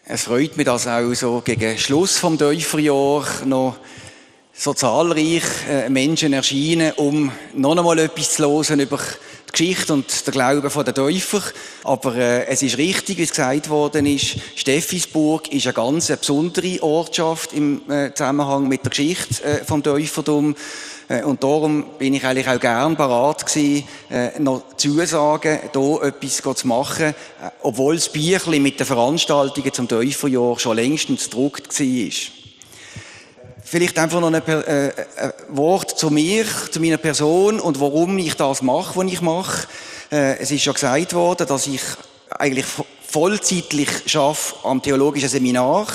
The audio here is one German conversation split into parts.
Es freut mich, dass auch so gegen Schluss vom Täuferjahr noch so zahlreich Menschen erscheinen, um noch einmal etwas zu hören über die Geschichte und den Glauben der Täufer. Aber es ist richtig, wie es gesagt worden ist, Steffisburg ist eine ganz besondere Ortschaft im Zusammenhang mit der Geschichte vom Täufertum. Und darum bin ich eigentlich auch gern bereit gewesen, noch Zusagen, hier etwas zu machen, obwohl das Büchlein mit den Veranstaltungen zum Täuferjahr schon längstens gedruckt war. Vielleicht einfach noch ein Wort zu mir, zu meiner Person und warum ich das mache, was ich mache. Es ist schon gesagt worden, dass ich eigentlich vollzeitlich arbeite am Theologischen Seminar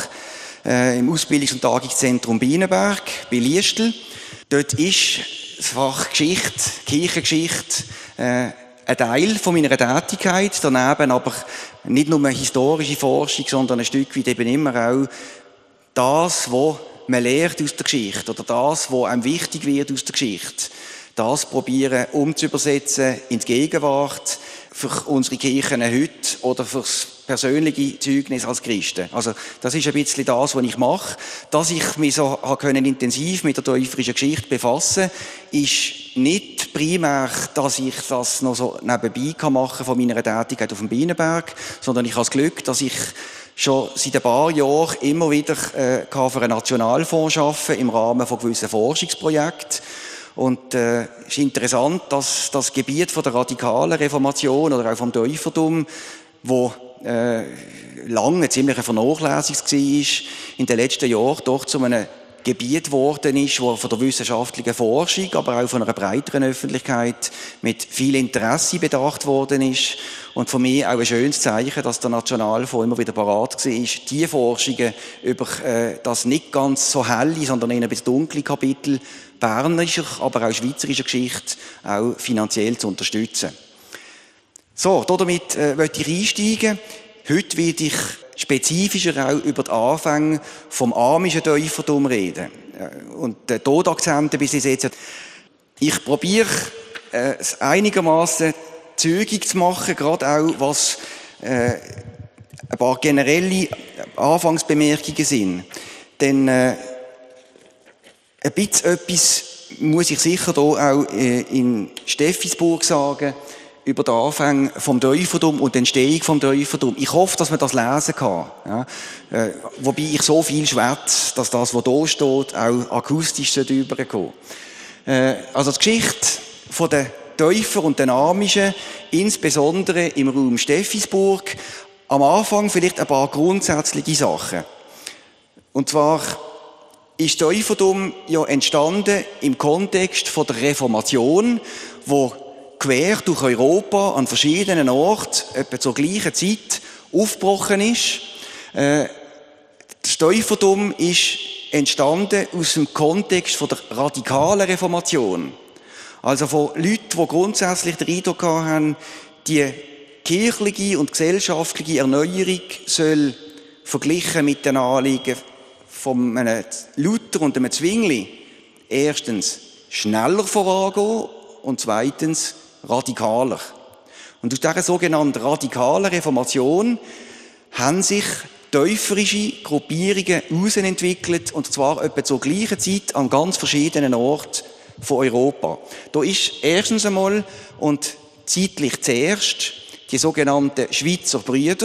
im Ausbildungs- und Tagungszentrum Bienenberg bei Liestel. Dort ist das Fach Geschichte, Kirchengeschichte, ein Teil von meiner Tätigkeit. Daneben aber nicht nur historische Forschung, sondern ein Stück weit eben immer auch das, was man lernt aus der Geschichte oder das, was einem wichtig wird aus der Geschichte. Das probieren umzuübersetzen in die Gegenwart für unsere Kirchen heute oder für das persönliche Zeugnis als Christen. Also das ist ein bisschen das, was ich mache. Dass ich mich so intensiv mit der täuferischen Geschichte befassen konnte, ist nicht primär, dass ich das noch so nebenbei machen kann von meiner Tätigkeit auf dem Bienenberg, sondern ich habe das Glück, dass ich schon seit ein paar Jahren immer wieder für einen Nationalfonds arbeiten im Rahmen von gewissen Forschungsprojekten. Und es ist interessant, dass das Gebiet von der radikalen Reformation oder auch vom Täufertum, wo lange ziemlich vernachlässigt war, in den letzten Jahren doch zu einem Gebiet geworden ist, wo von der wissenschaftlichen Forschung, aber auch von einer breiteren Öffentlichkeit mit viel Interesse bedacht worden ist. Und für mich auch ein schönes Zeichen, dass der Nationalfonds immer wieder parat war, die Forschungen über das nicht ganz so helle, sondern eher ein bisschen dunkle Kapitel bernischer, aber auch schweizerischer Geschichte auch finanziell zu unterstützen. So, damit möchte ich einsteigen. Heute werde ich spezifischer auch über die Anfänge vom amischen Täufertum reden. Und den Todakzenten bis jetzt. Ich probiere es einigermaßen zügig zu machen, gerade auch was ein paar generelle Anfangsbemerkungen sind. Denn ein bisschen etwas muss ich sicher hier auch in Steffisburg sagen, über den Anfang vom Täufertum und die Entstehung vom Täufertum. Ich hoffe, dass man das lesen kann. Ja? Wobei ich so viel schwätze, dass das, was hier steht, auch akustisch rüberkommen sollte. Also die Geschichte von den Täufer und den Amischen, insbesondere im Raum Steffisburg, am Anfang vielleicht ein paar grundsätzliche Sachen. Und zwar ist Täufertum ja entstanden im Kontext von der Reformation, wo quer durch Europa an verschiedenen Orten etwa zur gleichen Zeit aufgebrochen ist. Das Täufertum ist entstanden aus dem Kontext von der radikalen Reformation. Also von Leuten, die grundsätzlich den Eindruck haben, die kirchliche und gesellschaftliche Erneuerung soll verglichen mit den Anliegen von einem Luther und einem Zwingli erstens schneller vorangehen und zweitens radikaler. Und aus dieser sogenannten radikalen Reformation haben sich täuferische Gruppierungen herausentwickelt, und zwar etwa zur gleichen Zeit an ganz verschiedenen Orten von Europa. Da ist erstens einmal und zeitlich zuerst die sogenannten Schweizer Brüder,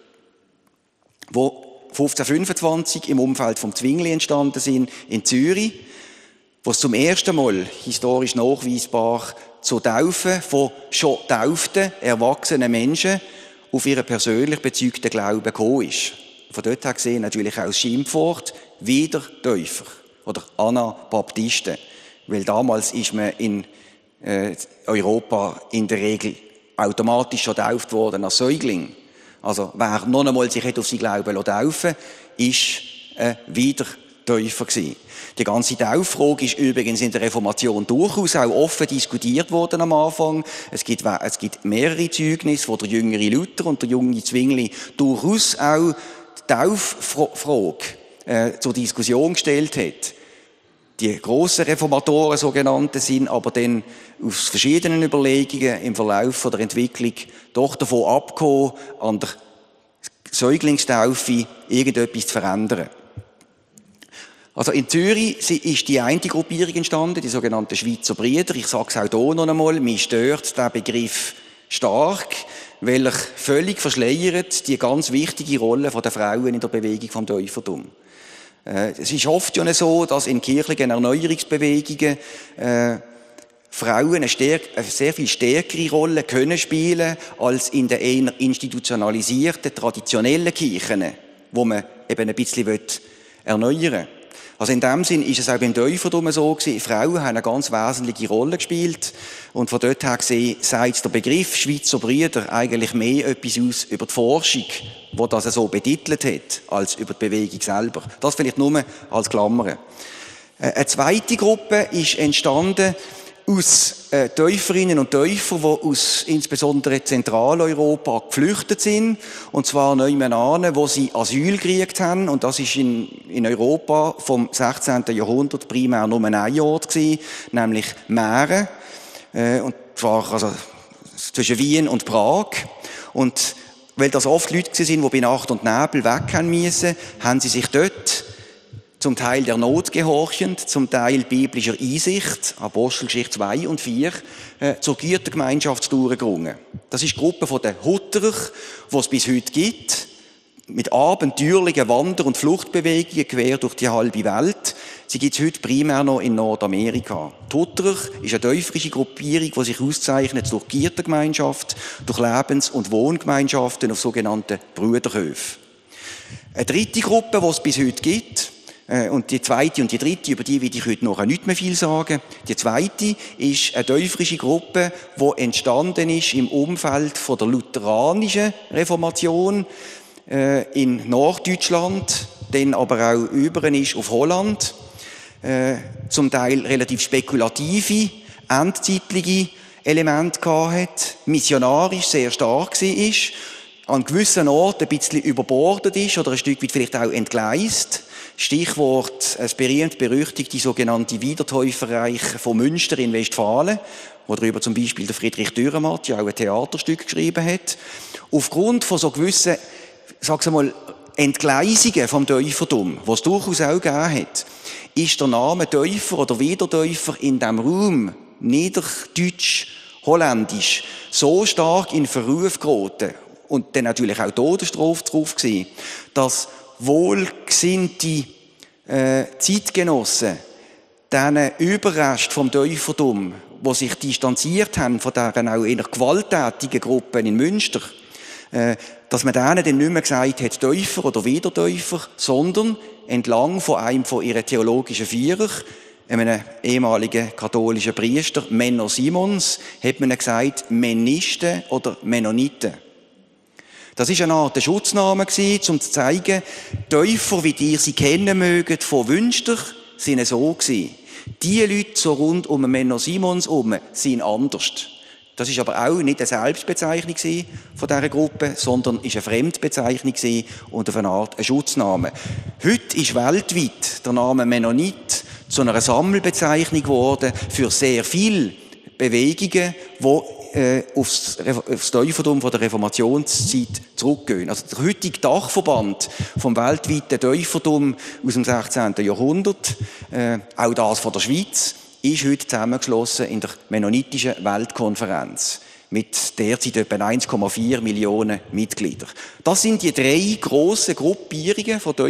die 1525 im Umfeld vom Zwingli entstanden sind, in Zürich, wo es zum ersten Mal historisch nachweisbar zur Taufe von schon tauften, erwachsenen Menschen auf ihren persönlich bezeugten Glauben gekommen ist. Von dort her gesehen natürlich auch das Schimpfwort Wiedertäufer oder Anabaptisten. Weil damals ist man in Europa in der Regel automatisch schon getauft worden als Säugling. Also wer noch einmal sich auf sein Glauben taufen ist Wiedertäufer gewesen. Die ganze Tauffrage ist übrigens in der Reformation durchaus auch offen diskutiert worden am Anfang. Es gibt mehrere Zeugnisse, wo der jüngere Luther und der junge Zwingli durchaus auch die Tauffrage zur Diskussion gestellt hat. Die grossen Reformatoren, sogenannten, sind aber dann aus verschiedenen Überlegungen im Verlauf der Entwicklung doch davon abgekommen, an der Säuglingstaufe irgendetwas zu verändern. Also in Zürich ist die eine Gruppierung entstanden, die sogenannten Schweizer Brüder. Ich sage es auch hier noch einmal, mich stört der Begriff stark, weil er völlig verschleiert die ganz wichtige Rolle der Frauen in der Bewegung vom Täufertum. Es ist oft ja so, dass in kirchlichen Erneuerungsbewegungen Frauen eine sehr viel stärkere Rolle können spielen als in den eher institutionalisierten, traditionellen Kirchen, wo man eben ein bisschen erneuern will. Also in dem Sinn ist es auch beim Täufertum so gewesen. Frauen haben eine ganz wesentliche Rolle gespielt. Und von dort her gesehen sagt der Begriff Schweizer Brüder eigentlich mehr etwas aus über die Forschung, die das so betitelt hat, als über die Bewegung selber. Das vielleicht nur als Klammer. Eine zweite Gruppe ist entstanden aus Täuferinnen und Täufern, die aus insbesondere Zentraleuropa geflüchtet sind, und zwar nebenan, wo sie Asyl gekriegt haben, und das ist in Europa vom 16. Jahrhundert primär nur ein Ort gewesen, nämlich Mähren, und zwar also zwischen Wien und Prag, und weil das oft Leute sind, die bei Nacht und Nebel weg haben müssen, haben sie sich dort zum Teil der Not gehorchend, zum Teil biblischer Einsicht, Apostelgeschichte 2 und 4, zur Gütergemeinschaft durchgerungen. Das ist die Gruppe der Hutterer, die es bis heute gibt, mit abenteuerlichen Wander- und Fluchtbewegungen quer durch die halbe Welt. Sie gibt es heute primär noch in Nordamerika. Die Hutterer ist eine täuferische Gruppierung, die sich auszeichnet durch Gütergemeinschaft, durch Lebens- und Wohngemeinschaften auf sogenannten Brüderhöfen. Eine dritte Gruppe, die es bis heute gibt, und die zweite und die dritte, über die will ich heute noch nicht mehr viel sagen. Die zweite ist eine täuferische Gruppe, die entstanden ist im Umfeld von der lutheranischen Reformation in Norddeutschland, dann aber auch über ist auf Holland, zum Teil relativ spekulative, endzeitliche Elemente gehabt hat, missionarisch sehr stark war, an gewissen Orten ein bisschen überbordet ist oder ein Stück weit vielleicht auch entgleist. Stichwort das berühmt-berüchtigte sogenannte Wiedertäuferreich von Münster in Westfalen, worüber zum Beispiel der Friedrich Dürrenmatt ja auch ein Theaterstück geschrieben hat. Aufgrund von so gewissen, sag's einmal, Entgleisungen vom Täufertum, was es durchaus auch gegeben hat, ist der Name Täufer oder Wiedertäufer in diesem Raum, niederdeutsch, holländisch, so stark in Verruf geraten und dann natürlich auch Todesstrafe drauf gewesen, dass wohlgesinnte Zeitgenossen diesen Überrest vom Täufertum, die sich distanziert haben von diesen auch eher gewalttätigen Gruppen in Münster, dass man denen dann nicht mehr gesagt hat, Täufer oder Wiedertäufer, sondern entlang von einem von ihren theologischen Führer, einem ehemaligen katholischen Priester, Menno Simons, hat man gesagt, Mennisten oder Mennoniten. Das ist eine Art Schutzname gewesen, um zu zeigen, Täufer, wie ihr sie kennen mögt, von Wünster, sind so gewesen. Die Leute so rund um Menno Simons herum sind anders. Das ist aber auch nicht eine Selbstbezeichnung von dieser Gruppe, sondern ist eine Fremdbezeichnung und auf eine Art ein Schutzname. Heute ist weltweit der Name Mennonit zu einer Sammelbezeichnung geworden für sehr viele Bewegungen, die aufs Täufertum von der Reformationszeit zurückgehen. Also der heutige Dachverband vom weltweiten Täufertum aus dem 16. Jahrhundert, auch das von der Schweiz, ist heute zusammengeschlossen in der Mennonitischen Weltkonferenz mit derzeit etwa 1,4 Millionen Mitgliedern. Das sind die drei grossen Gruppierungen von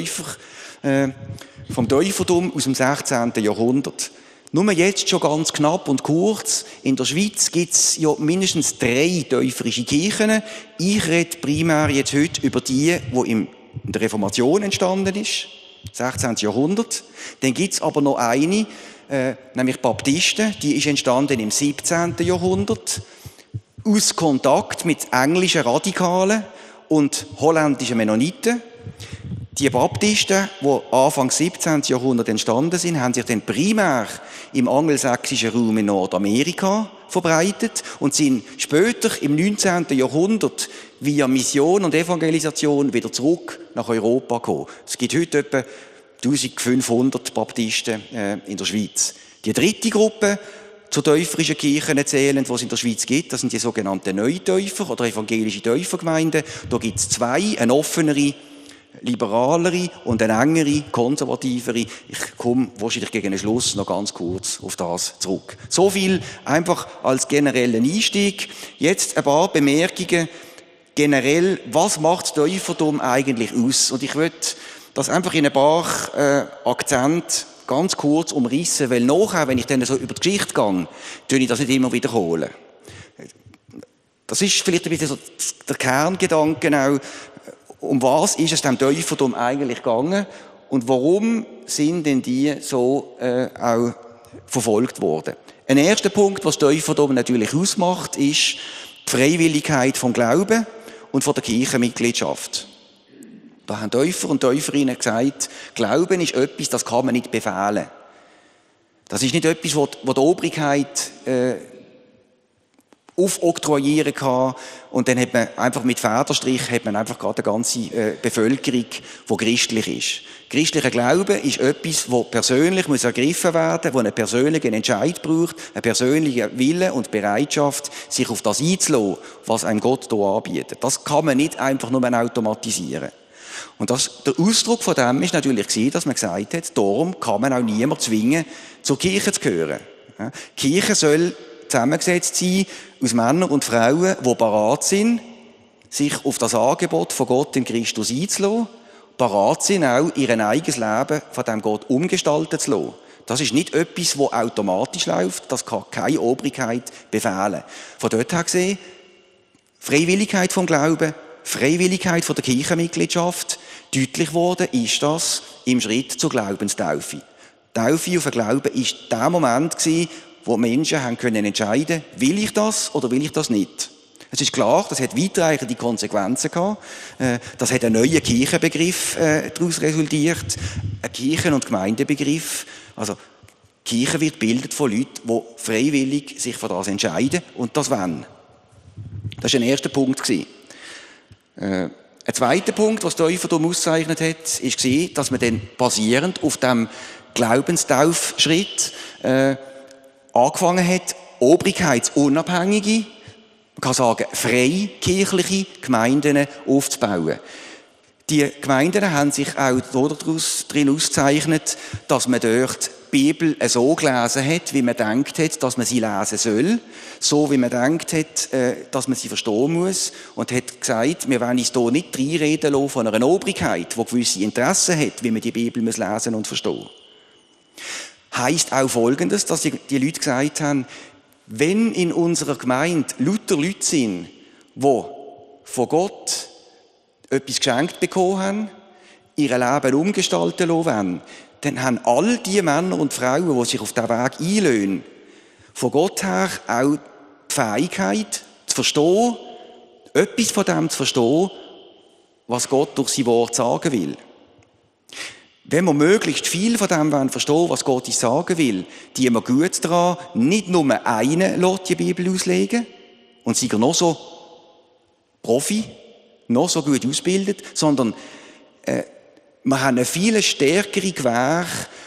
vom Täufertum aus dem 16. Jahrhundert. Nur jetzt schon ganz knapp und kurz. In der Schweiz gibt es ja mindestens 3 täuferische Kirchen. Ich rede primär jetzt heute über die in der Reformation entstanden ist, 16. Jahrhundert. Dann gibt es aber noch eine, nämlich Baptisten. Die ist entstanden im 17. Jahrhundert. Aus Kontakt mit englischen Radikalen und holländischen Mennoniten. Die Baptisten, die Anfang 17. Jahrhundert entstanden sind, haben sich dann primär im angelsächsischen Raum in Nordamerika verbreitet und sind später im 19. Jahrhundert via Mission und Evangelisation wieder zurück nach Europa gekommen. Es gibt heute etwa 1500 Baptisten in der Schweiz. Die dritte Gruppe, zu täuferischen Kirchen zählen, die es in der Schweiz gibt. Das sind die sogenannten Neutäufer oder evangelische Täufergemeinden. Da gibt es zwei, eine offenere, liberalere und eine engere, konservativere. Ich komme wahrscheinlich gegen den Schluss noch ganz kurz auf das zurück. So viel einfach als generellen Einstieg. Jetzt ein paar Bemerkungen generell, was macht das Täufertum eigentlich aus? Und ich würde das einfach in ein paar Akzente ganz kurz umrissen, weil nachher, wenn ich dann so über die Geschichte gehe, tue ich das nicht immer wiederholen. Das ist vielleicht ein bisschen so der Kerngedanke auch, um was ist es dem Täufertum eigentlich gegangen und warum sind denn die so auch verfolgt worden? Ein erster Punkt, was Täufertum natürlich ausmacht, ist die Freiwilligkeit vom Glauben und von der Kirchenmitgliedschaft. Da haben Täufer und Täuferinnen gesagt, Glauben ist etwas, das kann man nicht befehlen. Das ist nicht etwas, wo die Obrigkeit aufoktroyieren kann und dann hat man einfach mit Federstrich einfach gerade eine ganze Bevölkerung, die christlich ist. Christlicher Glaube ist etwas, wo persönlich muss ergriffen werden, wo einen persönlichen Entscheid braucht, einen persönlichen Willen und Bereitschaft, sich auf das einzulassen, was einem Gott hier anbietet. Das kann man nicht einfach nur automatisieren. Und der Ausdruck von dem ist natürlich gewesen, dass man gesagt hat, darum kann man auch niemand zwingen, zur Kirche zu gehören. Die Kirche soll zusammengesetzt sein aus Männern und Frauen, die bereit sind, sich auf das Angebot von Gott in Christus einzulassen, bereit sind, auch ihr eigenes Leben von dem Gott umgestalten zu lassen. Das ist nicht etwas, das automatisch läuft, das kann keine Obrigkeit befehlen. Von dort her gesehen, Freiwilligkeit vom Glauben, Freiwilligkeit von der Kirchenmitgliedschaft, deutlich wurde, ist das im Schritt zur Glaubenstaufe. Taufe auf den Glauben ist der Moment gewesen, wo Menschen haben können entscheiden, will ich das oder will ich das nicht. Es ist klar, das hat weitreichende Konsequenzen gehabt. Das hat einen neuen Kirchenbegriff daraus resultiert. Ein Kirchen- und Gemeindebegriff. Also, Kirche wird gebildet von Leuten, die freiwillig sich für das entscheiden und das wollen. Das war ein erster Punkt gewesen. Ein zweiter Punkt, was der Täufertum auszeichnet hat, war, dass man dann basierend auf dem Glaubenstaufschritt angefangen hat, obrigkeitsunabhängige, man kann sagen, freikirchliche Gemeinden aufzubauen. Die Gemeinden haben sich auch darin ausgezeichnet, dass man dort die Bibel so gelesen hat, wie man gedacht hat, dass man sie lesen soll, so wie man gedacht hat, dass man sie verstehen muss, und hat gesagt, wir wollen uns hier nicht reinreden lassen von einer Obrigkeit, die gewisse Interessen hat, wie man die Bibel lesen und verstehen muss. Heisst auch Folgendes, dass die Leute gesagt haben, wenn in unserer Gemeinde lauter Leute sind, die von Gott etwas geschenkt bekommen haben, ihr Leben umgestalten lassen wollen, dann haben all die Männer und Frauen, die sich auf diesen Weg einlösen, von Gott her auch die Fähigkeit zu verstehen, etwas von dem zu verstehen, was Gott durch sein Wort sagen will. Wenn wir möglichst viel von dem verstehen wollen, was Gott uns sagen will, die wir gut daran, nicht nur einen lässt die Bibel auslegen und sei er noch so Profi, noch so gut ausgebildet, sondern wir haben eine viel stärkere Gewähr,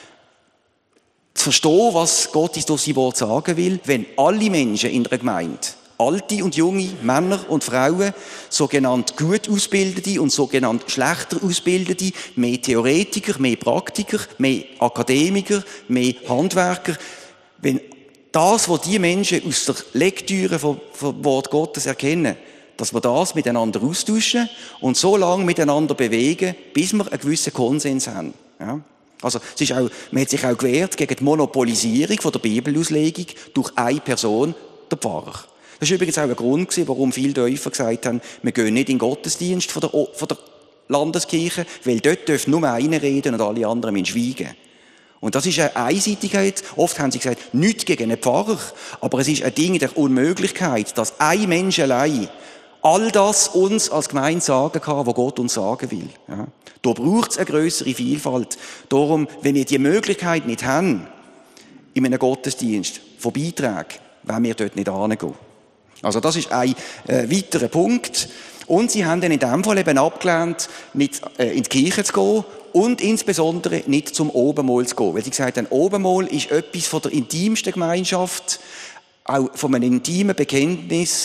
zu verstehen, was Gott uns durch sein Wort sagen will, wenn alle Menschen in der Gemeinde, alte und junge Männer und Frauen, sogenannt gut Ausbildete und sogenannt schlechter Ausbildete, mehr Theoretiker, mehr Praktiker, mehr Akademiker, mehr Handwerker, wenn das, was die Menschen aus der Lektüre vom Wort Gottes erkennen, dass wir das miteinander austauschen und so lange miteinander bewegen, bis wir einen gewissen Konsens haben. Ja? Also, man hat sich auch gewehrt gegen die Monopolisierung von der Bibelauslegung durch eine Person, der Pfarrer. Das war übrigens auch ein Grund, warum viele Täufer gesagt haben, wir gehen nicht in den Gottesdienst von der Landeskirche, weil dort dürfen nur einer reden und alle anderen müssen schweigen. Und das ist eine Einseitigkeit. Oft haben sie gesagt, nichts gegen einen Pfarrer, aber es ist ein Ding der Unmöglichkeit, dass ein Mensch allein all das uns als Gemeinde sagen kann, was Gott uns sagen will. Ja. Da braucht es eine grössere Vielfalt. Darum, wenn wir die Möglichkeit nicht haben, in einem Gottesdienst von Beiträgen, wollen wir dort nicht hingehen. Also das ist ein weiterer Punkt. Und sie haben dann in dem Fall eben abgelehnt, nicht in die Kirche zu gehen und insbesondere nicht zum Obenmahl zu gehen. Weil sie gesagt haben, Obenmahl ist etwas von der intimsten Gemeinschaft, auch von einem intimen Bekenntnis,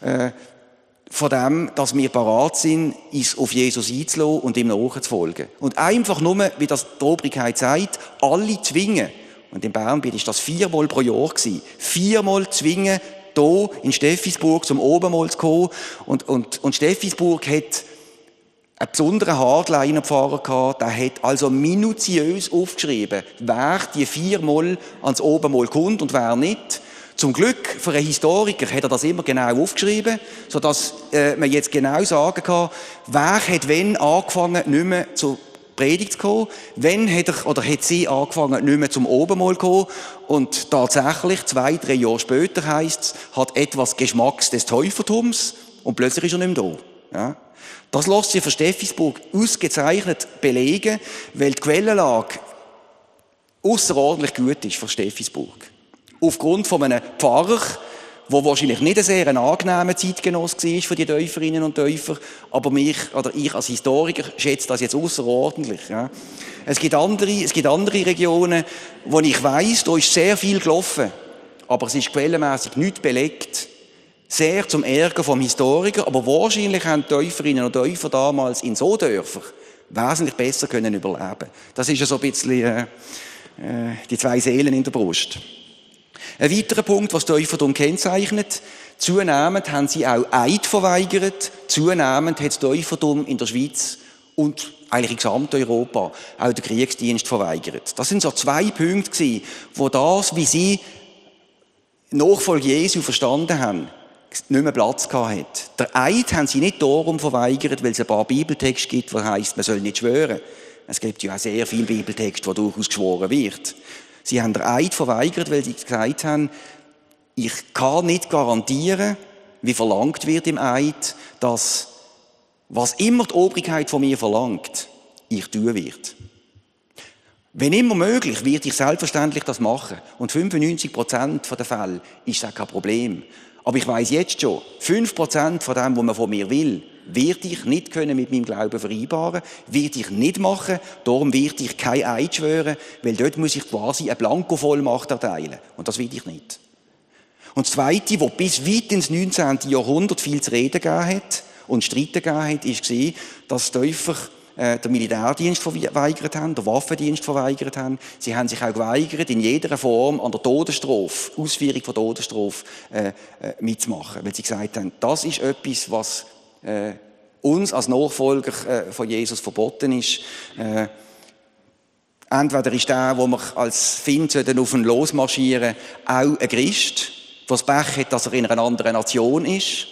von dem, dass wir parat sind, uns auf Jesus einzulassen und ihm nachzufolgen. Und einfach nur, wie das die Obrigkeit sagt, alle zwingen. Und in Bernbiet ist das 4-mal pro Jahr gewesen. 4-mal zwingen, hier in Steffisburg zum Obenmahl zu kommen. Und Steffisburg hat einen besonderen Hardliner-Pfarrer gehabt, der hat also minutiös aufgeschrieben, wer die 4-mal ans Obenmahl kommt und wer nicht. Zum Glück für einen Historiker hat er das immer genau aufgeschrieben, sodass man jetzt genau sagen kann, wer hat wann angefangen, nicht mehr zur Predigt zu kommen, wann hat er oder hat sie angefangen, nicht mehr zum Obenmahl zu kommen. Und tatsächlich, 2-3 Jahre später heisst es, hat etwas Geschmacks des Täufertums und plötzlich ist er nicht mehr da. Ja. Das lässt sich für Steffisburg ausgezeichnet belegen, weil die Quellenlage ausserordentlich gut ist für Steffisburg. Aufgrund von einem Pfarrer, der wahrscheinlich nicht ein sehr angenehmer Zeitgenoss war für die Täuferinnen und Täufer, aber ich als Historiker schätze das jetzt außerordentlich. Ja. Es gibt andere Regionen, wo ich weiss, da ist sehr viel gelaufen, aber es ist quellenmässig nicht belegt. Sehr zum Ärger vom Historiker, aber wahrscheinlich haben die Täuferinnen und Täufer damals in so Dörfern wesentlich besser können überleben. Das ist ja so ein bisschen die zwei Seelen in der Brust. Ein weiterer Punkt, was Täufertum kennzeichnet, zunehmend haben sie auch Eid verweigert, zunehmend hat das Täufertum in der Schweiz und eigentlich in Gesamteuropa auch den Kriegsdienst verweigert. Das sind so 2 Punkte gewesen, wo das, wie sie Nachfolge Jesu verstanden haben, nicht mehr Platz gehabt hat. Der Eid haben sie nicht darum verweigert, weil es ein paar Bibeltexte gibt, die heisst, man soll nicht schwören. Es gibt ja auch sehr viele Bibeltexte, wo durchaus geschworen wird. Sie haben den Eid verweigert, weil sie gesagt haben, ich kann nicht garantieren, wie verlangt wird im Eid, dass, was immer die Obrigkeit von mir verlangt, ich tun wird. Wenn immer möglich, werde ich selbstverständlich das machen. Und 95% der Fälle ist das kein Problem. Aber ich weiss jetzt schon, 5% von dem, was man von mir will, werde ich nicht können mit meinem Glauben vereinbaren, werde ich nicht machen, darum werde ich kein Eid schwören, weil dort muss ich quasi eine Blankovollmacht erteilen. Und das will ich nicht. Und das Zweite, was bis weit ins 19. Jahrhundert viel zu reden gegeben hat und Streit gegeben hat, war, dass Täufer den Militärdienst verweigert haben, den Waffendienst verweigert haben. Sie haben sich auch geweigert, in jeder Form an der Todesstrafe, Ausführung von Todesstrafe, mitzumachen. Weil sie gesagt haben, das ist etwas, was uns als Nachfolger von Jesus verboten ist. Entweder ist der, wo wir als Find auf ihn losmarschieren, auch ein Christ, der das Pech hat, dass er in einer anderen Nation ist.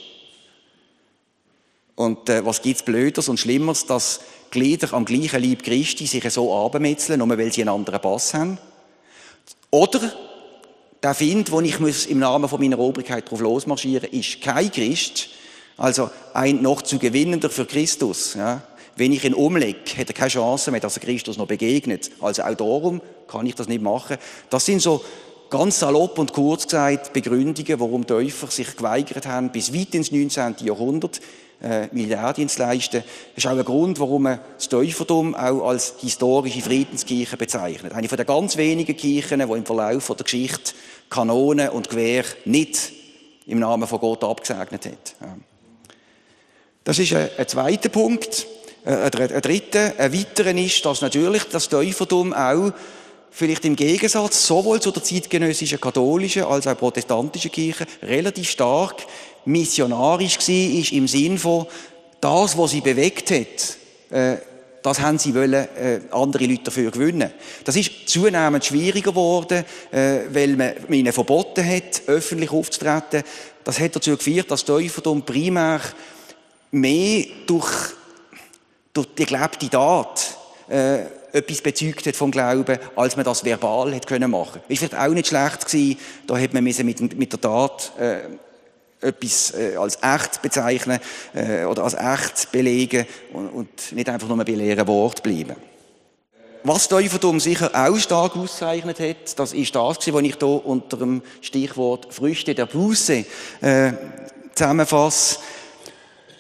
Und was gibt's Blöderes und Schlimmeres, dass Glieder am gleichen Leib Christi sich so abmetzeln, nur weil sie einen anderen Pass haben? Oder der Find, wo ich im Namen von meiner Obrigkeit drauf losmarschieren, ist kein Christ, also ein noch zu gewinnender für Christus. Ja. Wenn ich ihn umlege, hat er keine Chance mehr, dass er Christus noch begegnet. Also auch darum kann ich das nicht machen. Das sind so ganz salopp und kurz gesagt Begründungen, warum Täufer sich geweigert haben, bis weit ins 19. Jahrhundert Militärdienst leisten. Das ist auch ein Grund, warum man das Täufertum auch als historische Friedenskirche bezeichnet. Eine von den ganz wenigen Kirchen, die im Verlauf der Geschichte Kanonen und Gewehr nicht im Namen von Gott abgesegnet hat. Das ist ein zweiter Punkt. Ein dritter, ein weiterer ist, dass natürlich das Täufertum auch vielleicht im Gegensatz sowohl zu der zeitgenössischen katholischen als auch protestantischen Kirche relativ stark missionarisch war, im Sinn von, das, was sie bewegt hat, das haben sie wollen, andere Leute dafür gewinnen. Das ist zunehmend schwieriger geworden, weil man ihnen verboten hat, öffentlich aufzutreten. Das hat dazu geführt, dass das Täufertum primär mehr durch die gelebte Tat etwas bezeugt hat vom Glauben, als man das verbal hat können machen. Ist vielleicht auch nicht schlecht gewesen, da hat man mit der Tat etwas als echt bezeichnen oder als echt belegen und nicht einfach nur bei leeren Worten bleiben. Was Täufertum sicher auch stark auszeichnet hat, das ist das, was ich hier unter dem Stichwort Früchte der Buße zusammenfasse.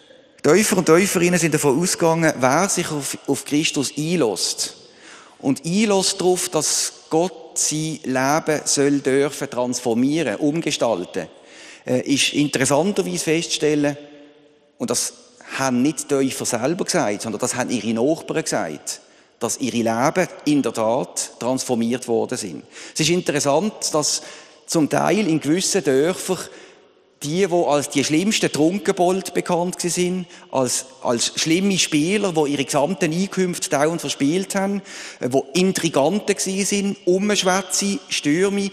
Täufer und Täuferinnen sind davon ausgegangen, wer sich auf Christus einlässt und einlässt darauf, dass Gott sein Leben soll dürfen transformieren, umgestalten, ist interessanterweise festzustellen, und das haben nicht die Täufer selber gesagt, sondern das haben ihre Nachbarn gesagt, dass ihre Leben in der Tat transformiert worden sind. Es ist interessant, dass zum Teil in gewissen Dörfern die als die schlimmsten Trunkenbold bekannt sind, als schlimme Spieler, die ihre gesamten Einkünfte dauernd verspielt haben, die Intriganten sind, Umschwätze, Stürme,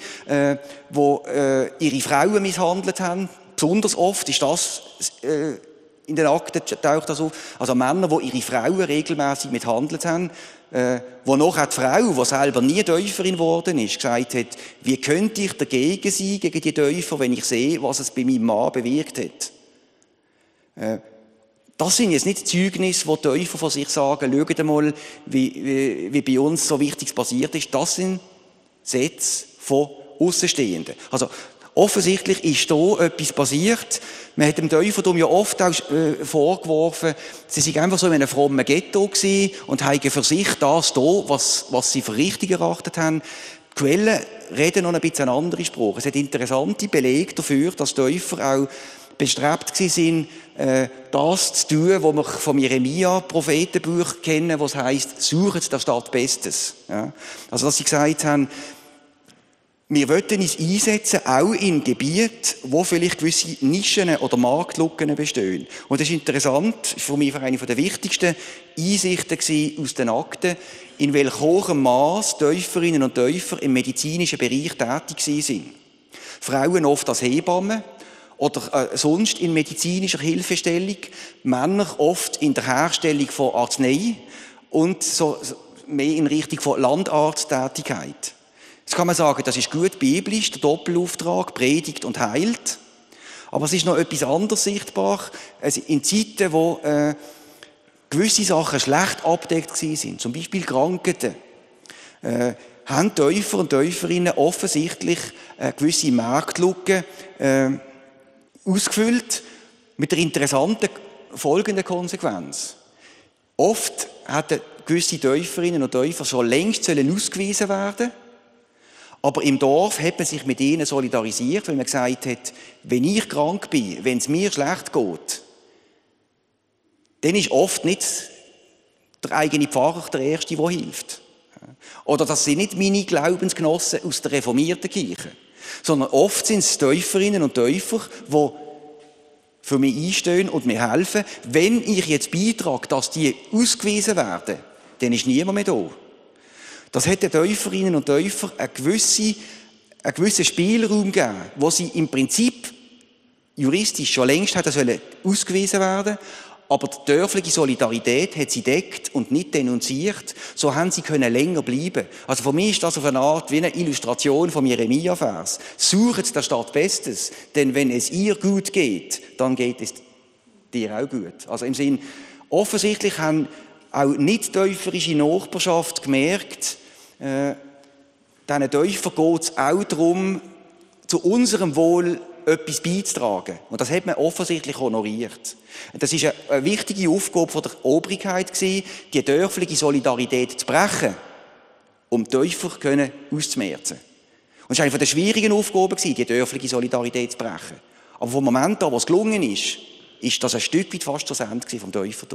die ihre Frauen misshandelt haben. Besonders oft ist das in den Akten taucht das auf. Also Männer, die ihre Frauen regelmäßig misshandelt haben, wo nachher die Frau, die selber nie Täuferin geworden ist, gesagt hat, wie könnte ich dagegen sein, gegen die Täufer, wenn ich sehe, was es bei meinem Mann bewirkt hat. Das sind jetzt nicht Zeugnisse, wo die Täufer von sich sagen, schaut mal, wie bei uns so Wichtiges passiert ist. Das sind Sätze von Aussenstehenden. Also, offensichtlich ist da etwas passiert. Man hat dem Täufertum ja oft auch vorgeworfen, sie sind einfach so in einem frommen Ghetto gewesen und haben für sich das da, was sie für richtig erachtet haben. Die Quellen reden noch ein bisschen einen anderen Spruch. Es hat interessante Belege dafür, dass Täufer auch bestrebt waren, das zu tun, was wir vom Jeremia-Prophetenbuch kennen, was heisst, sucht der Stadt Bestes. Ja? Also, dass sie gesagt haben, wir wollen uns einsetzen, auch in Gebieten, wo vielleicht gewisse Nischen oder Marktlücken bestehen. Und das ist interessant, für mich eine der wichtigsten Einsichten aus den Akten, in welch hohem Maß Täuferinnen und Täufer im medizinischen Bereich tätig sind. Frauen oft als Hebammen oder sonst in medizinischer Hilfestellung, Männer oft in der Herstellung von Arznei und so mehr in Richtung von Landarzttätigkeit. Jetzt kann man sagen, das ist gut biblisch, der Doppelauftrag, predigt und heilt. Aber es ist noch etwas anderes sichtbar. Also in Zeiten, wo gewisse Sachen schlecht abgedeckt sind, zum Beispiel Krankheiten, haben Täufer und Täuferinnen offensichtlich gewisse Marktlücken ausgefüllt mit der interessanten folgenden Konsequenz. Oft hätten gewisse Täuferinnen und Täufer schon längst ausgewiesen werden. Aber im Dorf hat man sich mit ihnen solidarisiert, weil man gesagt hat, wenn ich krank bin, wenn es mir schlecht geht, dann ist oft nicht der eigene Pfarrer der Erste, der hilft. Oder das sind nicht meine Glaubensgenossen aus der reformierten Kirche, sondern oft sind es Täuferinnen und Täufer, die für mich einstehen und mir helfen. Wenn ich jetzt beitrage, dass die ausgewiesen werden, dann ist niemand mehr da. Das hat den Täuferinnen und Täufern einen gewissen Spielraum gegeben, wo sie im Prinzip juristisch schon längst hätten ausgewiesen werden, aber die dörfliche Solidarität hat sie deckt und nicht denunziert, so haben sie können länger bleiben. Also für mich ist das auf eine Art wie eine Illustration vom Jeremia-Vers. Sucht der Stadt Bestes, denn wenn es ihr gut geht, dann geht es dir auch gut. Also im Sinn, offensichtlich haben auch nicht-täuferische Nachbarschaft gemerkt, diesen Täufern geht es auch darum, zu unserem Wohl etwas beizutragen. Und das hat man offensichtlich honoriert. Das ist eine wichtige Aufgabe von der Obrigkeit gewesen, die dörfliche Solidarität zu brechen, um die Täufer auszumerzen. Und es war eine der schwierigen Aufgaben gewesen, die dörfliche Solidarität zu brechen. Aber vom Moment an, wo es gelungen ist, ist das ein Stück weit fast das Ende vom Täufertum.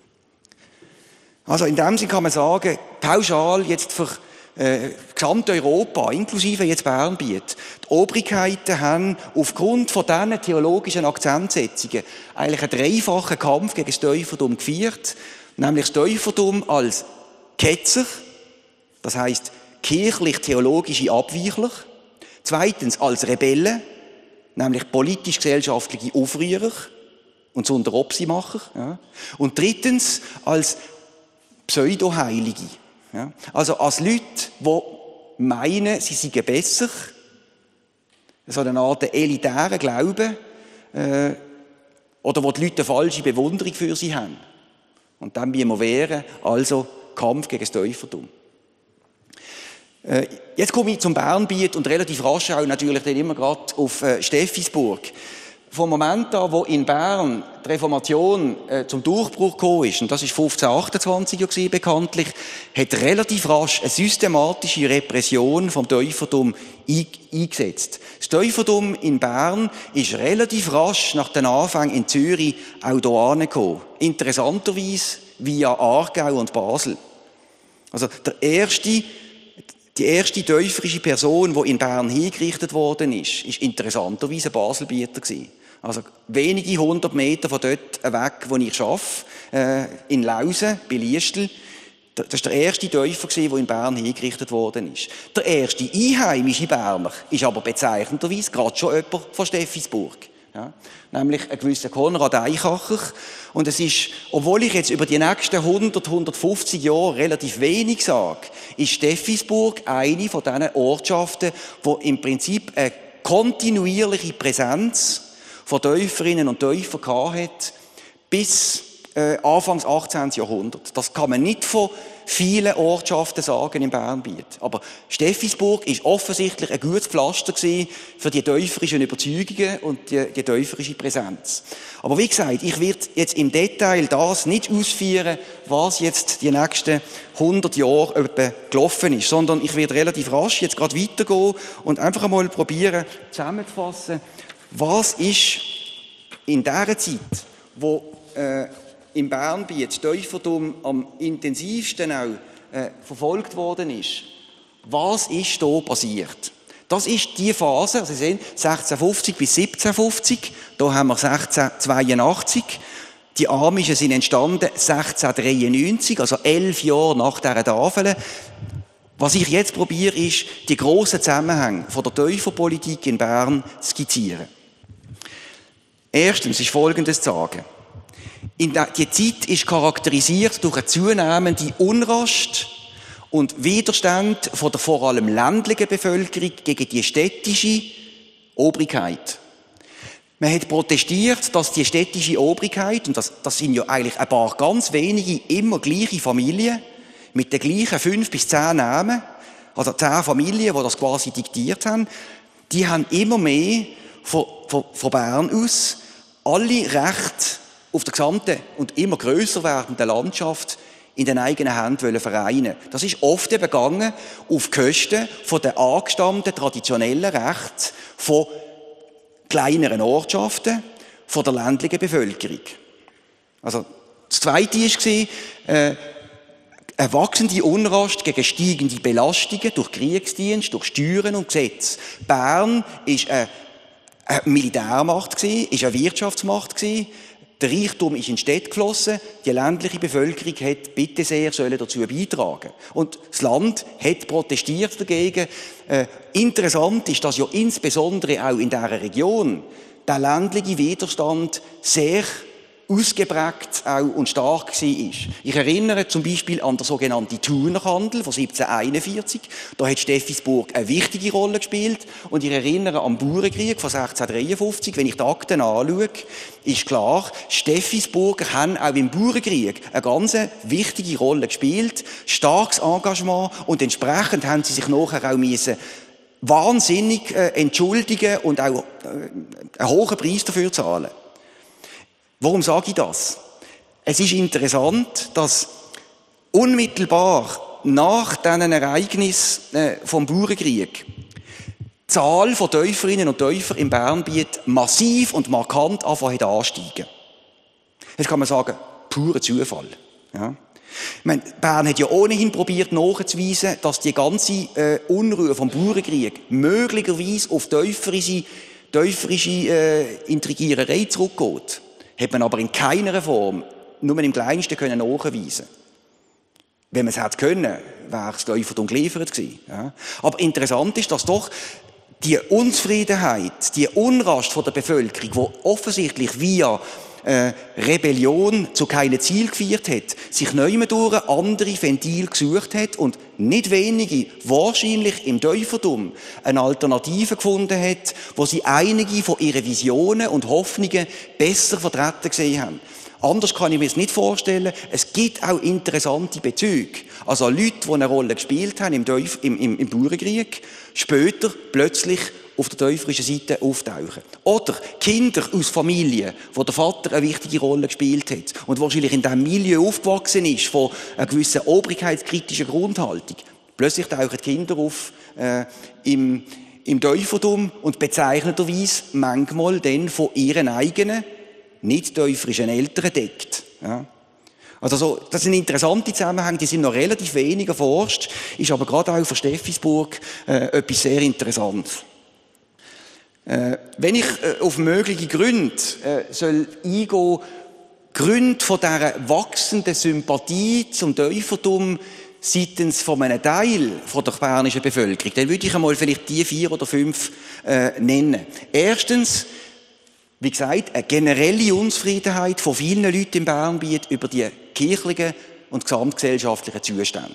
Also in dem Sinne kann man sagen, pauschal jetzt für Gesamteuropa, inklusive jetzt Bernbiet, die Obrigkeiten haben aufgrund von diesen theologischen Akzentsetzungen eigentlich einen dreifachen Kampf gegen das Täufertum geführt, nämlich das Täufertum als Ketzer, das heisst kirchlich-theologische Abweichler, zweitens als Rebellen, nämlich politisch-gesellschaftliche Aufrührer und Sonderopsimacher, ja, und drittens als Pseudo-Heilige. Ja, also als Leute, die meinen, sie seien besser, so eine Art elitären Glauben, oder wo die Leute eine falsche Bewunderung für sie haben. Und dann müssen wir wehren, also Kampf gegen das Täufertum. Jetzt komme ich zum Bernbiet und relativ rasch auch natürlich dann immer gerade auf Steffisburg. vom Moment an, wo in Bern die Reformation zum Durchbruch gekommen ist, und das ist 1528 gewesen, bekanntlich, hat relativ rasch eine systematische Repression vom Täufertum eingesetzt. Das Täufertum in Bern ist relativ rasch nach den Anfängen in Zürich auch hier angekommen. Interessanterweise via Aargau und Basel. Also die erste täuferische Person, die in Bern hingerichtet worden ist interessanterweise ein Baselbieter gewesen. Also wenige 100 Meter von dort weg, wo ich arbeite, in Lausen, bei Liestel. Das war der erste Täufer, der in Bern hingerichtet worden ist. Der erste einheimische Berner ist aber bezeichnenderweise gerade schon jemand von Steffisburg. Ja, nämlich ein gewisser Konrad Eichacher. Und es ist, obwohl ich jetzt über die nächsten 100, 150 Jahre relativ wenig sage, ist Steffisburg eine von diesen Ortschaften, wo im Prinzip eine kontinuierliche Präsenz von Täuferinnen und Täufern hat, bis Anfangs 18. Jahrhundert. Das kann man nicht von vielen Ortschaften sagen im Bernbiet. Aber Steffisburg ist offensichtlich ein gutes Pflaster gewesen für die täuferischen Überzeugungen und die täuferische Präsenz. Aber wie gesagt, ich werde jetzt im Detail das nicht ausführen, was jetzt die nächsten 100 Jahre etwa gelaufen ist, sondern ich werde relativ rasch jetzt gerade weitergehen und einfach einmal probieren, zusammenzufassen, was ist in dieser Zeit, wo im Bernbiet das Täufertum am intensivsten auch verfolgt worden ist. Was ist da passiert? Das ist die Phase, also Sie sehen, 1650 bis 1750, da haben wir 1682. Die Amischen sind entstanden 1693, also 11 Jahre nach dieser Tafel. Was ich jetzt probiere, ist, die grossen Zusammenhänge von der Täuferpolitik in Bern zu skizzieren. Erstens ist Folgendes zu sagen. Die Zeit ist charakterisiert durch eine zunehmende Unrast und Widerstand von der vor allem ländlichen Bevölkerung gegen die städtische Obrigkeit. Man hat protestiert, dass die städtische Obrigkeit, und das sind ja eigentlich ein paar ganz wenige, immer gleiche Familien, mit den gleichen 5 bis 10 Namen, also 10 Familien, die das quasi diktiert haben, die haben immer mehr von Bern aus alle Rechte auf der gesamten und immer grösser werdenden Landschaft in den eigenen Händen vereinen. Das ist oft eben gegangen auf Kosten von den angestammten traditionellen Rechten von kleineren Ortschaften, von der ländlichen Bevölkerung. Also das Zweite war eine wachsende Unrast gegen steigende Belastungen durch Kriegsdienst, durch Steuern und Gesetze. Bern war eine Militärmacht, war eine Wirtschaftsmacht. Der Reichtum ist in die Städte geflossen, die ländliche Bevölkerung hat bitte sehr dazu beitragen. Und das Land hat protestiert dagegen. Interessant ist, dass ja insbesondere auch in dieser Region der ländliche Widerstand sehr ausgeprägt auch und stark war. Ich erinnere zum Beispiel an den sogenannten Thunerhandel von 1741. Da hat Steffisburg eine wichtige Rolle gespielt. Und ich erinnere am Bauernkrieg von 1653. Wenn ich die Akten anschaue, ist klar, Steffisburger haben auch im Bauernkrieg eine ganz wichtige Rolle gespielt. Starkes Engagement und entsprechend haben sie sich nachher auch müssen wahnsinnig entschuldigen und auch einen hohen Preis dafür zahlen. Warum sage ich das? Es ist interessant, dass unmittelbar nach diesen Ereignissen vom Bauernkrieg die Zahl von Täuferinnen und Täufern im Bernbiet massiv und markant ansteigen. Jetzt kann man sagen, purer Zufall. Ja. Ich meine, Bern hat ja ohnehin probiert nachzuweisen, dass die ganze Unruhe vom Bauernkrieg möglicherweise auf täuferische Intrigiererei zurückgeht. Hat man aber in keiner Form, nur im Kleinsten können nachweisen. Wenn man es hätte können, wäre das Täufertum geliefert gewesen. Ja. Aber interessant ist, dass doch die Unzufriedenheit, die Unrast von der Bevölkerung, die offensichtlich via Rebellion zu keinem Ziel geführt hat, sich neumendurch andere Ventile gesucht hat und nicht wenige, wahrscheinlich im Täufertum, eine Alternative gefunden hat, wo sie einige von ihren Visionen und Hoffnungen besser vertreten gesehen haben. Anders kann ich mir es nicht vorstellen. Es gibt auch interessante Bezüge. Also Leute, die eine Rolle gespielt haben im Bauernkrieg, später plötzlich auf der täuferischen Seite auftauchen. Oder Kinder aus Familien, wo der Vater eine wichtige Rolle gespielt hat und wahrscheinlich in diesem Milieu aufgewachsen ist, von einer gewissen obrigkeitskritischen Grundhaltung. Plötzlich tauchen Kinder auf im Täufertum und bezeichneterweise manchmal dann von ihren eigenen, nicht täuferischen Eltern deckt. Ja. Also das sind interessante Zusammenhänge, die sind noch relativ wenig erforscht, ist aber gerade auch für Steffisburg etwas sehr Interessantes. Wenn ich auf mögliche Gründe soll eingehen, Gründe von dieser wachsenden Sympathie zum Täufertum seitens von einem Teil von der bernischen Bevölkerung, dann würde ich einmal vielleicht die 4 oder 5 nennen. Erstens, wie gesagt, eine generelle Unzufriedenheit von vielen Leuten im Bernbiet über die kirchlichen und gesamtgesellschaftlichen Zustände.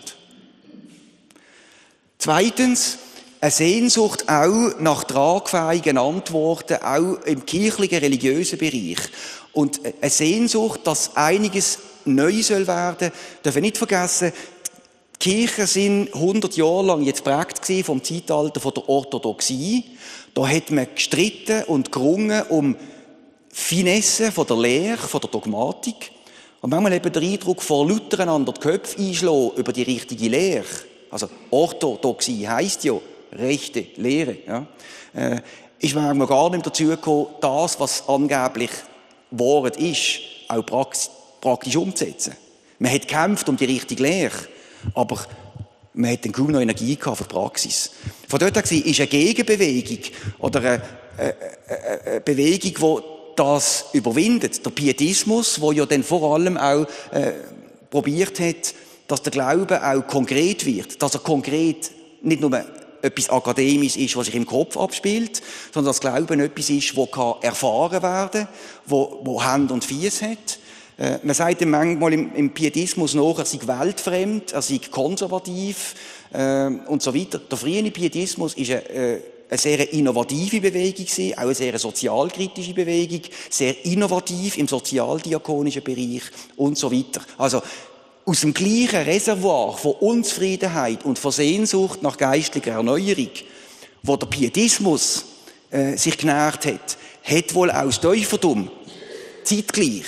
Zweitens, eine Sehnsucht auch nach tragfähigen Antworten, auch im kirchlichen, religiösen Bereich. Und eine Sehnsucht, dass einiges neu soll werden. Darf ich nicht vergessen, die Kirchen sind 100 Jahre lang jetzt geprägt vom Zeitalter der Orthodoxie. Da hat man gestritten und gerungen um Finesse von der Lehre, von der Dogmatik. Und manchmal hat man den Eindruck, vor lauter einander die Köpfe einschlagen über die richtige Lehre. Also Orthodoxie heisst ja rechte Lehre. Ja. Ist manchmal gar nicht dazu gekommen, das, was angeblich Wahrheit ist, auch praktisch umzusetzen. Man hat gekämpft um die richtige Lehre, aber man hat dann kaum noch Energie gehabt für die Praxis. Von dort her ist eine Gegenbewegung oder eine Bewegung, die das überwindet. Der Pietismus, der ja dann vor allem auch probiert hat, dass der Glaube auch konkret wird, dass er konkret nicht nur etwas Akademisches ist, was sich im Kopf abspielt, sondern dass Glauben etwas ist, das erfahren werden kann, wo Hand und Fuß hat. Man sagt ihm manchmal im Pietismus nach, er sei weltfremd, er sei konservativ und so weiter. Der frühe Pietismus ist eine sehr innovative Bewegung gewesen, auch eine sehr sozialkritische Bewegung, sehr innovativ im sozialdiakonischen Bereich und so weiter. Also aus dem gleichen Reservoir von Unzufriedenheit und von Sehnsucht nach geistlicher Erneuerung, wo der Pietismus sich genährt hat wohl auch das Täufertum zeitgleich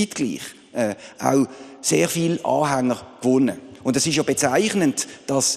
auch sehr viele Anhänger gewonnen. Und es ist ja bezeichnend, dass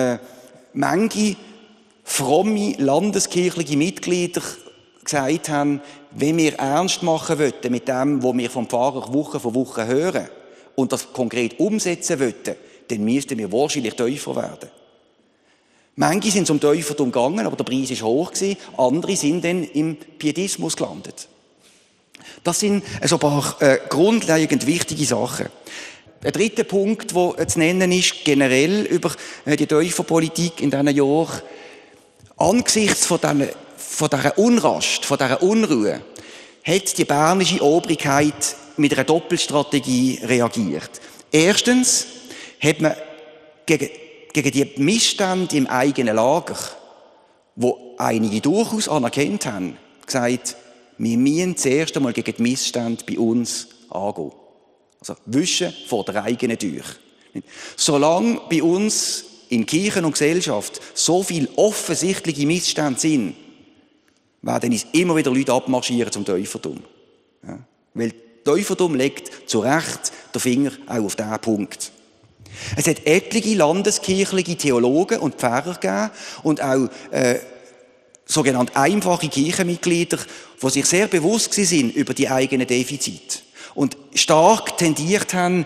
manche fromme landeskirchliche Mitglieder gesagt haben, wenn wir ernst machen wollen mit dem, was wir vom Pfarrer Woche für Woche hören und das konkret umsetzen wollen, dann müssten wir wahrscheinlich Täufer werden. Manche sind zum Täufertum gegangen, aber der Preis war hoch gewesen. Andere sind dann im Pietismus gelandet. Das sind ein paar grundlegend wichtige Sachen. Ein dritter Punkt, der zu nennen ist, generell über die Täuferpolitik in diesen Jahren. Angesichts von dieser Unrast, von dieser Unruhe, hat die bernische Obrigkeit mit einer Doppelstrategie reagiert. Erstens hat man gegen die Missstände im eigenen Lager, wo einige durchaus anerkannt haben, gesagt, wir müssen zuerst einmal gegen die Missstände bei uns angehen. Also wischen vor der eigenen Tür. Solange bei uns in Kirchen und Gesellschaft so viele offensichtliche Missstände sind, werden uns immer wieder Leute abmarschieren zum Täufertum. Ja? Weil Täufertum legt zu Recht den Finger auch auf diesen Punkt. Es hat etliche landeskirchliche Theologen und Pfarrer gegeben und auch sogenannte einfache Kirchenmitglieder, die sich sehr bewusst sind über die eigenen Defizite und stark tendiert haben,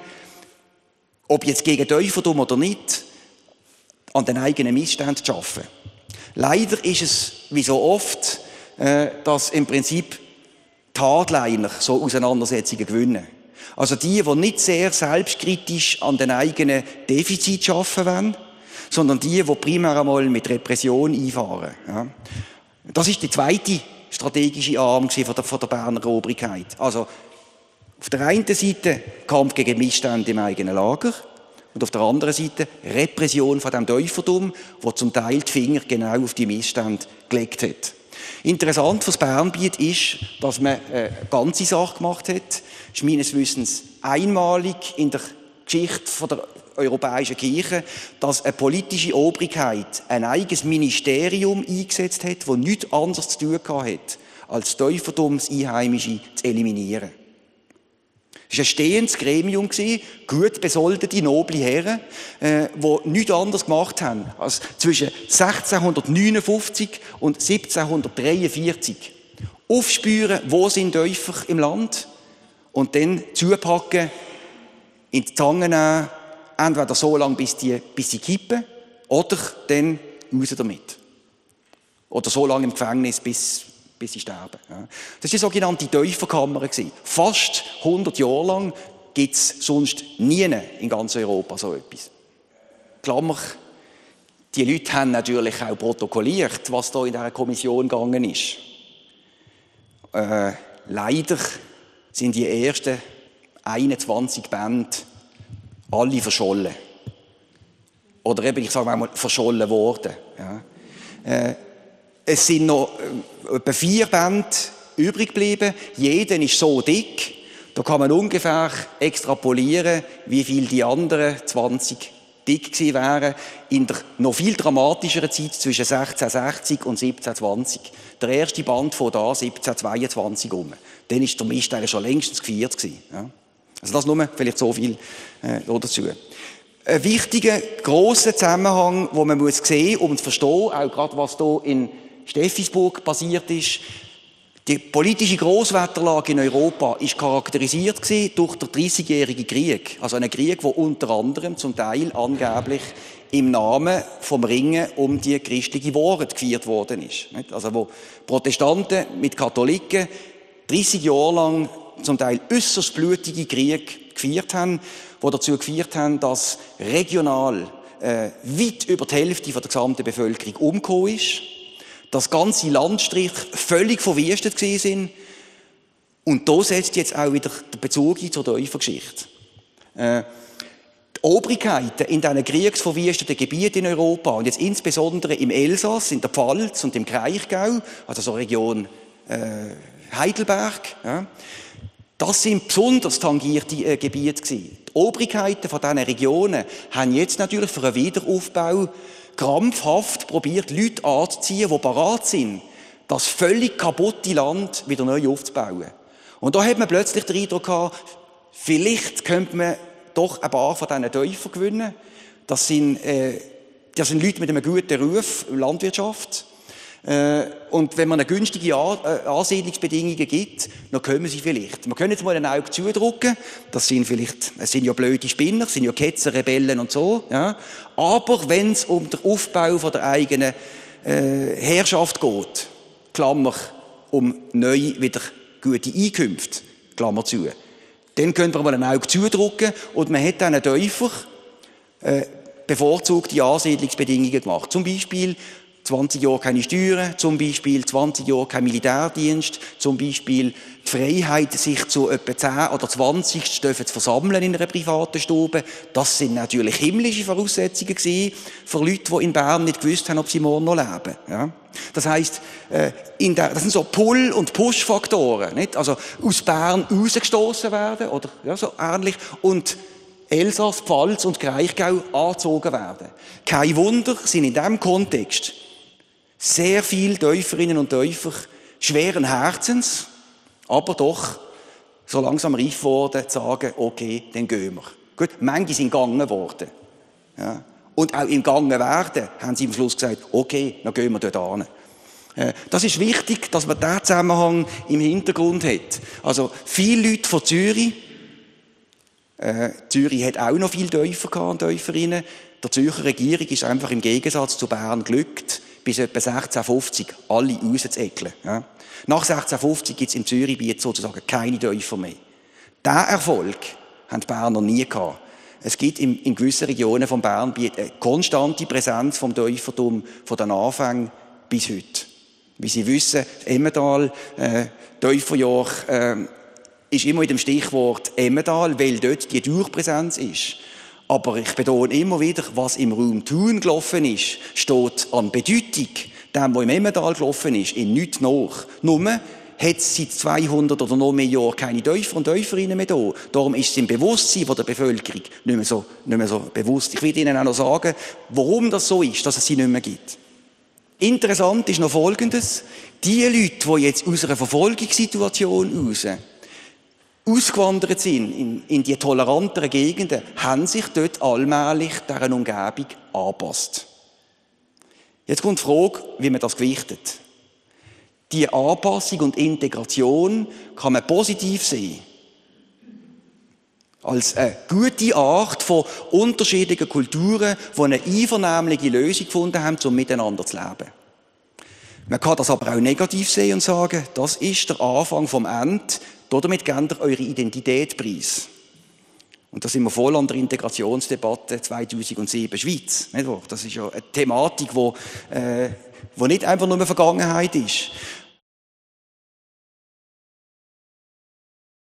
ob jetzt gegen Täufertum oder nicht, an den eigenen Missständen zu arbeiten. Leider ist es, wie so oft, dass im Prinzip die Hardliner so Auseinandersetzungen gewinnen. Also die nicht sehr selbstkritisch an den eigenen Defiziten arbeiten wollen, sondern die primär einmal mit Repression einfahren. Ja. Das ist die zweite strategische Arm von der Berner Obrigkeit. Also auf der einen Seite Kampf gegen Missstände im eigenen Lager und auf der anderen Seite Repression von dem Täufertum, wo zum Teil die Finger genau auf die Missstände gelegt hat. Interessant für das Bernbiet ist, dass man eine ganze Sache gemacht hat. Das ist meines Wissens einmalig in der Geschichte von der europäischen Kirche, dass eine politische Obrigkeit ein eigenes Ministerium eingesetzt hat, das nichts anderes zu tun hat, als Täufertum, das Einheimische zu eliminieren. Es war ein stehendes Gremium, gut besoldete, noble Herren, die nichts anderes gemacht haben, als zwischen 1659 und 1743 aufspüren, wo sind Täufer im Land und dann zupacken, in die Zange nehmen, entweder so lange, bis sie kippen, oder dann raus damit. Oder so lange im Gefängnis, bis sie sterben. Ja. Das war die sogenannte Täuferkammer. Fast 100 Jahre lang gibt es sonst nie in ganz Europa so etwas. Klammer, die Leute haben natürlich auch protokolliert, was da in dieser Kommission gegangen ist. Leider sind die ersten 21 Bände alle verschollen. Oder eben, ich sage mal, verschollen worden. Ja. Es sind noch etwa 4 Bände übrig geblieben. Jeder ist so dick, da kann man ungefähr extrapolieren, wie viel die anderen 20 dick gewesen wären, in der noch viel dramatischeren Zeit zwischen 1660 und 1720. Der erste Band von da 1722 um. Dann ist der Mist eigentlich schon längstens gefeiert gewesen. Ja. Also das nur vielleicht so viel dazu. Ein wichtiger, grosser Zusammenhang, den man muss sehen, um zu verstehen, auch gerade was hier in Steffisburg passiert ist. Die politische Grosswetterlage in Europa ist charakterisiert durch den 30-jährigen Krieg. Also einen Krieg, der unter anderem zum Teil angeblich im Namen vom Ringen um die christliche Wahrheit geführt worden ist. Also wo Protestanten mit Katholiken 30 Jahre lang zum Teil äusserst blutige Kriege geführt haben, die dazu geführt haben, dass regional weit über die Hälfte der gesamten Bevölkerung umgekommen ist, dass ganze Landstriche völlig verwüstet gewesen sind. Und da setzt jetzt auch wieder der Bezug zur Täufergeschichte. Die Obrigkeiten in diesen kriegsverwüsteten Gebieten in Europa und jetzt insbesondere im Elsass, in der Pfalz und im Kraichgau, also so Region Heidelberg, ja, das sind besonders tangierte Gebiete gewesen. Die Obrigkeiten von diesen Regionen haben jetzt natürlich für einen Wiederaufbau krampfhaft probiert, Leute anzuziehen, die bereit sind, das völlig kaputte Land wieder neu aufzubauen. Und da hat man plötzlich den Eindruck gehabt, vielleicht könnte man doch ein paar von diesen Täufern gewinnen. Das sind Leute mit einem guten Ruf in der Landwirtschaft. Und wenn man eine günstige Ansiedlungsbedingungen gibt, dann kommen sie vielleicht. Man kann jetzt mal ein Auge zudrücken. Es sind ja blöde Spinner, es sind ja Ketzer, Rebellen und so. Ja. Aber wenn es um den Aufbau von der eigenen Herrschaft geht, Klammer, um neu wieder gute Einkünfte, Klammer zu, dann könnte man mal ein Auge zudrücken und man hat dann einen Täufer bevorzugte Ansiedlungsbedingungen gemacht. Zum Beispiel 20 Jahre keine Steuern, zum Beispiel 20 Jahre kein Militärdienst, zum Beispiel die Freiheit, sich zu etwa 10 oder 20 zu versammeln in einer privaten Stube. Das sind natürlich himmlische Voraussetzungen gewesen für Leute, die in Bern nicht gewusst haben, ob sie morgen noch leben. Ja? Das heisst, das sind so Pull- und Push-Faktoren, nicht? Also aus Bern rausgestoßen werden, oder ja, so ähnlich, und Elsass, Pfalz und Kraichgau angezogen werden. Kein Wunder, sind in diesem Kontext sehr viele Täuferinnen und Täufer schweren Herzens, aber doch so langsam reif geworden, zu sagen, okay, dann gehen wir. Gut, manche sind gegangen worden. Ja. Und auch im Gangen werden haben sie am Schluss gesagt, okay, dann gehen wir dort hin. Das ist wichtig, dass man diesen Zusammenhang im Hintergrund hat. Also viele Leute von Zürich, Zürich hat auch noch viele Täufer gehabt und Täuferinnen. Der Zürcher Regierung ist einfach im Gegensatz zu Bern glückt, bis etwa 1650 alle rauszuekeln. Ja. Nach 1650 gibt es im Zürichgebiet sozusagen keine Täufer mehr. Diesen Erfolg haben die Berner nie gehabt. Es gibt in gewissen Regionen von Bern eine konstante Präsenz vom Täufertum von den Anfängen bis heute. Wie Sie wissen, Emmental, Täuferjahr, ist immer mit dem Stichwort Emmental, weil dort die Durchpräsenz ist. Aber ich betone immer wieder, was im Raum Thun gelaufen ist, steht an Bedeutung dem, was im Emmental gelaufen ist, in nichts nach. Nur hat es seit 200 oder noch mehr Jahren keine Täufer und Täuferinnen mehr da. Darum ist es im Bewusstsein der Bevölkerung nicht mehr so bewusst. Ich will Ihnen auch noch sagen, warum das so ist, dass es sie nicht mehr gibt. Interessant ist noch Folgendes. Die Leute, die jetzt aus einer Verfolgungssituation raus ausgewandert sind in die toleranteren Gegenden, haben sich dort allmählich deren Umgebung angepasst. Jetzt kommt die Frage, wie man das gewichtet. Die Anpassung und Integration kann man positiv sehen. Als eine gute Art von unterschiedlichen Kulturen, die eine einvernehmliche Lösung gefunden haben, um miteinander zu leben. Man kann das aber auch negativ sehen und sagen, das ist der Anfang vom Ende. Damit gebt ihr eure Identität preis. Und da sind wir voll an der Integrationsdebatte 2007 Schweiz. Das ist ja eine Thematik, die nicht einfach nur Vergangenheit ist.